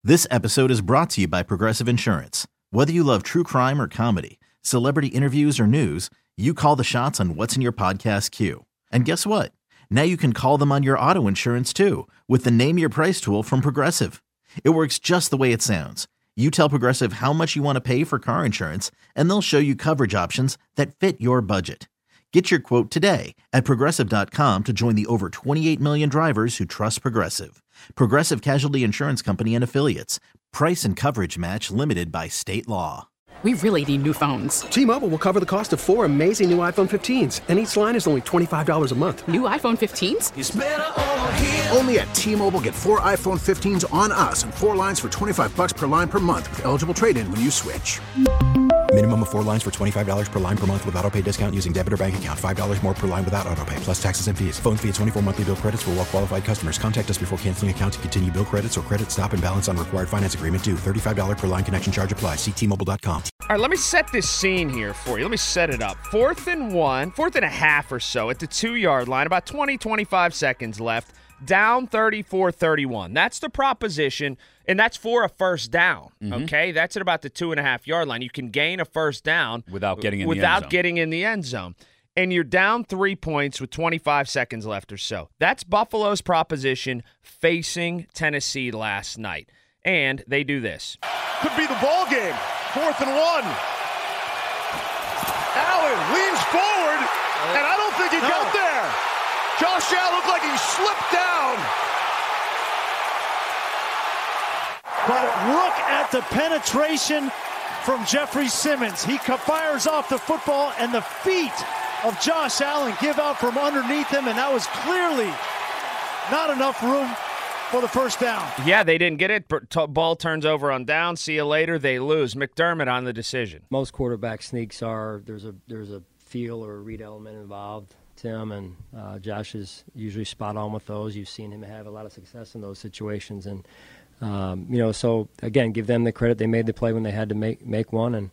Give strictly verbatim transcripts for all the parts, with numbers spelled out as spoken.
This episode is brought to you by Progressive Insurance. Whether you love true crime or comedy, celebrity interviews or news, you call the shots on what's in your podcast queue. And guess what? Now you can call them on your auto insurance too with the Name Your Price tool from Progressive. It works just the way it sounds. You tell Progressive how much you want to pay for car insurance, and they'll show you coverage options that fit your budget. Get your quote today at Progressive dot com to join the over twenty-eight million drivers who trust Progressive. Progressive Casualty Insurance Company and Affiliates. Price and coverage match limited by state law. We really need new phones. T-Mobile will cover the cost of four amazing new iPhone fifteens, and each line is only twenty-five dollars a month. New iPhone fifteens? It's better over here. Only at T-Mobile, get four iPhone fifteens on us and four lines for twenty-five bucks per line per month with eligible trade-in when you switch. Minimum of four lines for twenty-five dollars per line per month with autopay discount using debit or bank account. five dollars more per line without autopay, plus taxes and fees. Phone fee at twenty-four monthly bill credits for well-qualified customers. Contact us before canceling account to continue bill credits or credit stop and balance on required finance agreement due. thirty-five dollars per line connection charge applies. See T Mobile dot com. All right, let me set this scene here for you. Let me set it up. Fourth and one, fourth and a half or so at the two-yard line, about twenty, twenty-five seconds left, down thirty-four thirty-one. That's the proposition, and that's for a first down, mm-hmm. okay? That's at about the two-and-a-half-yard line. You can gain a first down without getting in without the end zone. getting in the end zone. And you're down three points with twenty-five seconds left or so. That's Buffalo's proposition facing Tennessee last night. And they do this. Could be the ball game. Fourth and one. Allen leans forward, and I don't think he no. got there. Josh Allen looked like he slipped down. But look at the penetration from Jeffrey Simmons. He fires off the football, and the feet of Josh Allen give out from underneath him, and that was clearly not enough room for the first down. Yeah, they didn't get it. Ball turns over on down. See you later. They lose. McDermott on the decision. Most quarterback sneaks are there's a there's a feel or a read element involved, Tim, and uh, Josh is usually spot on with those. You've seen him have a lot of success in those situations, and um, you know, so again, give them the credit. They made the play when they had to make make one, and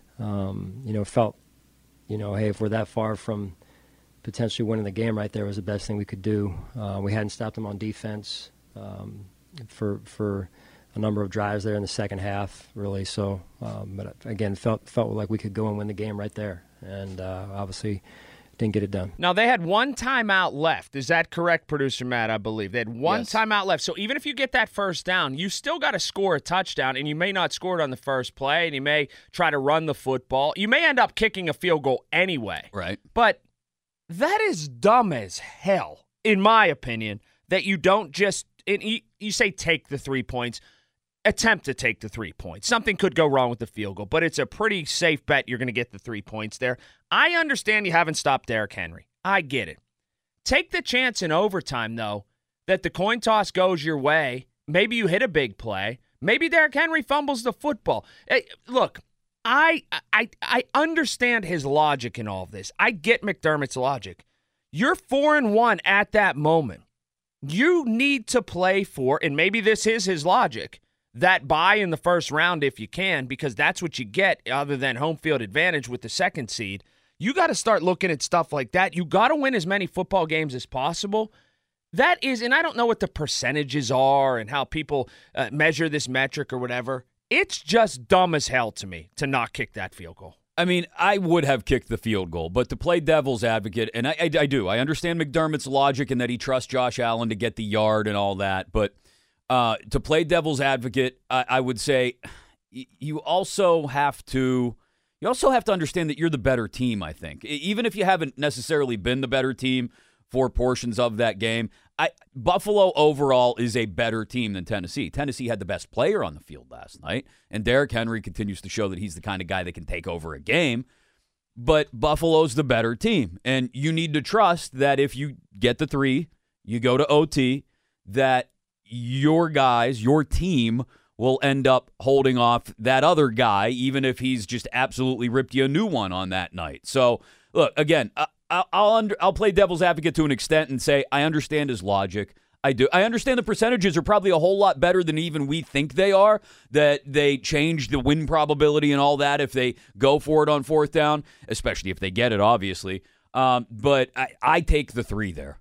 um, you know, felt, you know, hey, if we're that far from potentially winning the game, right there was the best thing we could do. Uh, we hadn't stopped them on defense. Um, for for a number of drives there in the second half, really. So, um, but again, felt felt like we could go and win the game right there, and uh, obviously didn't get it done. Now they had one timeout left. Is that correct, Producer Matt? I believe they had one yes. timeout left. So even if you get that first down, you still got to score a touchdown, and you may not score it on the first play, and you may try to run the football. You may end up kicking a field goal anyway. Right. But that is dumb as hell, in my opinion, that you don't just. And you, you say take the three points, attempt to take the three points. Something could go wrong with the field goal, but it's a pretty safe bet you're going to get the three points there. I understand you haven't stopped Derrick Henry. I get it. Take the chance in overtime, though, that the coin toss goes your way. Maybe you hit a big play. Maybe Derrick Henry fumbles the football. Hey, look, I, I, I understand his logic in all of this. I get McDermott's logic. You're four and one at that moment. You need to play for, and maybe this is his logic, that bye in the first round if you can, because that's what you get other than home field advantage with the second seed. You got to start looking at stuff like that. You got to win as many football games as possible. That is, and I don't know what the percentages are and how people uh, measure this metric or whatever. It's just dumb as hell to me to not kick that field goal. I mean, I would have kicked the field goal, but to play devil's advocate, and I, I, I do, I understand McDermott's logic and that he trusts Josh Allen to get the yard and all that, but uh, to play devil's advocate, I, I would say you also have to you also have to understand that you're the better team, I think. Even if you haven't necessarily been the better team for portions of that game, I, Buffalo overall is a better team than Tennessee. Tennessee had the best player on the field last night, and Derrick Henry continues to show that he's the kind of guy that can take over a game. But Buffalo's the better team, and you need to trust that if you get the three, you go to O T, that your guys, your team, will end up holding off that other guy, even if he's just absolutely ripped you a new one on that night. So, look, again, I, I'll under, I'll play devil's advocate to an extent and say I understand his logic. I do. I understand the percentages are probably a whole lot better than even we think they are, that they change the win probability and all that if they go for it on fourth down, especially if they get it, obviously. Um, but I, I take the three there.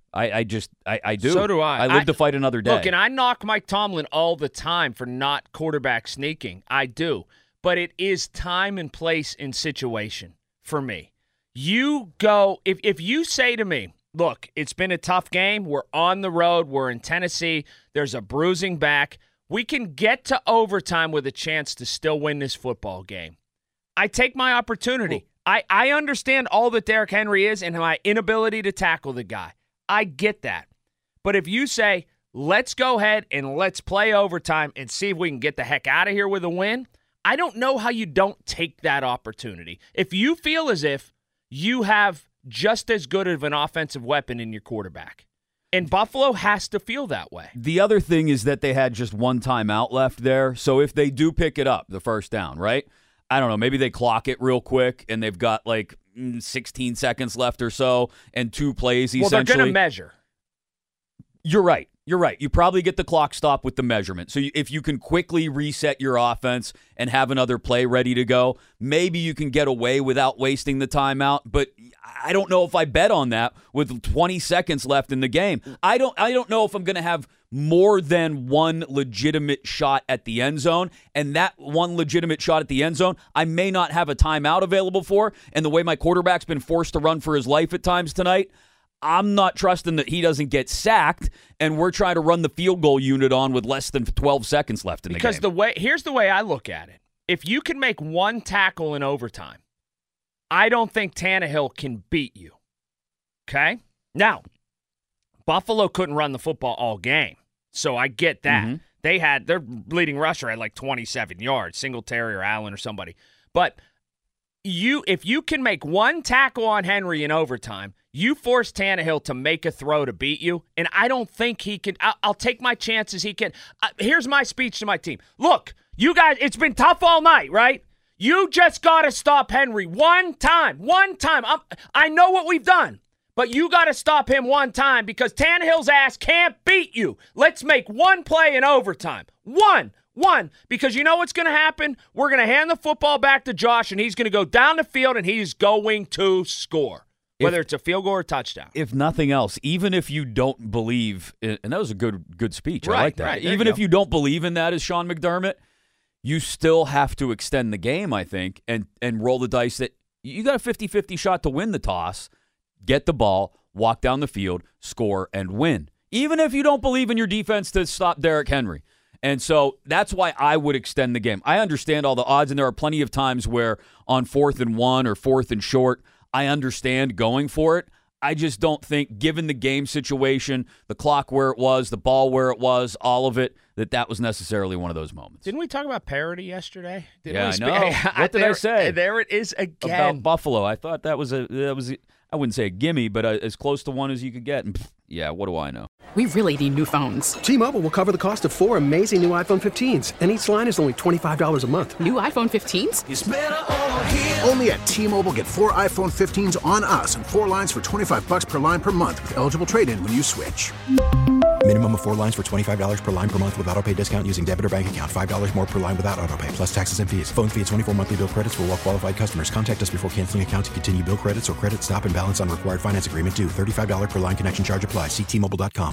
I, I just, I, I do. So do I. I live I, to fight another day. Look, and I knock Mike Tomlin all the time for not quarterback sneaking. I do. But it is time and place and situation for me. You go, if if you say to me, look, it's been a tough game. We're on the road. We're in Tennessee. There's a bruising back. We can get to overtime with a chance to still win this football game. I take my opportunity. I, I understand all that Derrick Henry is and my inability to tackle the guy. I get that. But if you say, let's go ahead and let's play overtime and see if we can get the heck out of here with a win, I don't know how you don't take that opportunity. If you feel as if you have just as good of an offensive weapon in your quarterback, and Buffalo has to feel that way. The other thing is that they had just one timeout left there. So if they do pick it up, the first down, right? I don't know, maybe they clock it real quick and they've got like sixteen seconds left or so and two plays essentially. Well, they're going to measure. You're right. You're right. You probably get the clock stop with the measurement. So you, if you can quickly reset your offense and have another play ready to go, maybe you can get away without wasting the timeout. But I don't know if I bet on that with twenty seconds left in the game. I don't I don't know if I'm going to have more than one legitimate shot at the end zone, and that one legitimate shot at the end zone, I may not have a timeout available for, and the way my quarterback's been forced to run for his life at times tonight, I'm not trusting that he doesn't get sacked, and we're trying to run the field goal unit on with less than twelve seconds left in the game. Because the way here's the way I look at it. If you can make one tackle in overtime, I don't think Tannehill can beat you. Okay? Now, Buffalo couldn't run the football all game, so I get that. Mm-hmm. They had their leading rusher had like twenty-seven yards, Singletary or Allen or somebody. But you, if you can make one tackle on Henry in overtime, you force Tannehill to make a throw to beat you, and I don't think he can. I'll, I'll take my chances. He can. Uh, here's my speech to my team. Look, you guys, it's been tough all night, right? You just got to stop Henry one time. One time. I'm, I know what we've done, but you got to stop him one time because Tannehill's ass can't beat you. Let's make one play in overtime. One. One. Because you know what's going to happen? We're going to hand the football back to Josh, and he's going to go down the field, and he's going to score. Whether if, it's a field goal or a touchdown. If nothing else, even if you don't believe, in, and that was a good good speech. Right, I like that. Right, even you if you don't believe in that as Sean McDermott, you still have to extend the game, I think, and, and roll the dice that you got a fifty-fifty shot to win the toss, get the ball, walk down the field, score, and win. Even if you don't believe in your defense to stop Derrick Henry. And so that's why I would extend the game. I understand all the odds, and there are plenty of times where on fourth and one or fourth and short, I understand going for it. I just don't think, given the game situation, the clock where it was, the ball where it was, all of it, that that was necessarily one of those moments. Didn't we talk about parity yesterday? Didn't yeah, we I spe- know. What did there, I say? There it is again. About Buffalo. I thought that was a, that was, a, I wouldn't say a gimme, but a, as close to one as you could get. And pff, yeah, what do I know? We really need new phones. T-Mobile will cover the cost of four amazing new iPhone fifteens, and each line is only twenty-five dollars a month. New iPhone fifteens? It's better over here. Only at T-Mobile, get four iPhone fifteens on us and four lines for twenty-five bucks per line per month with eligible trade-in when you switch. Minimum of four lines for twenty-five dollars per line per month with autopay discount using debit or bank account. five dollars more per line without autopay, plus taxes and fees. Phone fee at twenty-four monthly bill credits for well-qualified customers. Contact us before canceling account to continue bill credits or credit stop and balance on required finance agreement due. thirty-five dollars per line connection charge applies. See T Mobile dot com.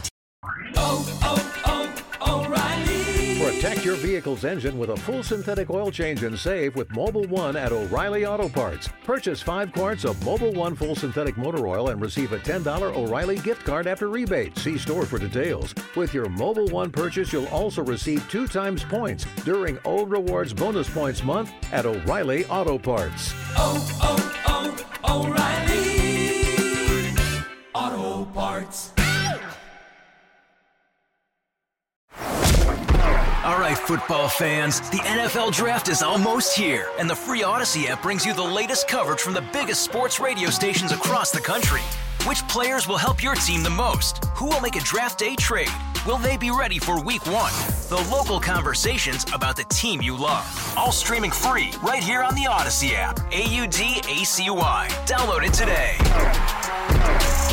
Oh, oh, oh, O'Reilly. Protect your vehicle's engine with a full synthetic oil change and save with Mobil One at O'Reilly Auto Parts. Purchase five quarts of Mobil One full synthetic motor oil and receive a ten dollars O'Reilly gift card after rebate. See store for details. With your Mobil One purchase, you'll also receive two times points during O Rewards Bonus Points Month at O'Reilly Auto Parts. Oh, oh, oh, O'Reilly Auto Parts. All right, football fans, the N F L Draft is almost here, and the free Odyssey app brings you the latest coverage from the biggest sports radio stations across the country. Which players will help your team the most? Who will make a draft day trade? Will they be ready for week one? The local conversations about the team you love. All streaming free right here on the Odyssey app. A U D A C Y. Download it today.